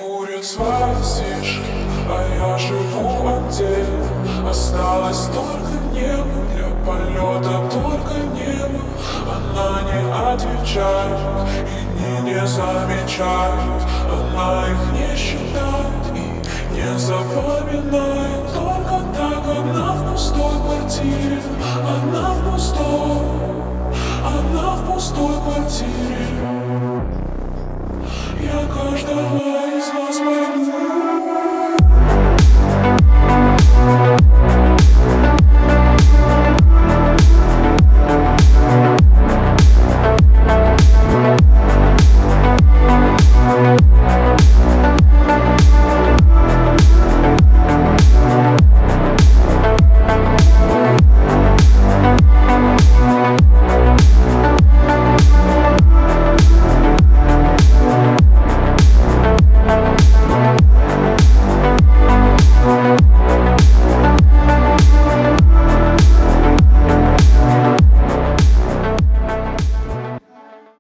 Курит свои сишки, а я живу отдельно. Осталось только небо, для полета только небо. Она не отвечает и дни не замечает. Она их не считает и не запоминает. Только так одна в пустой квартире. Она в пустой квартире.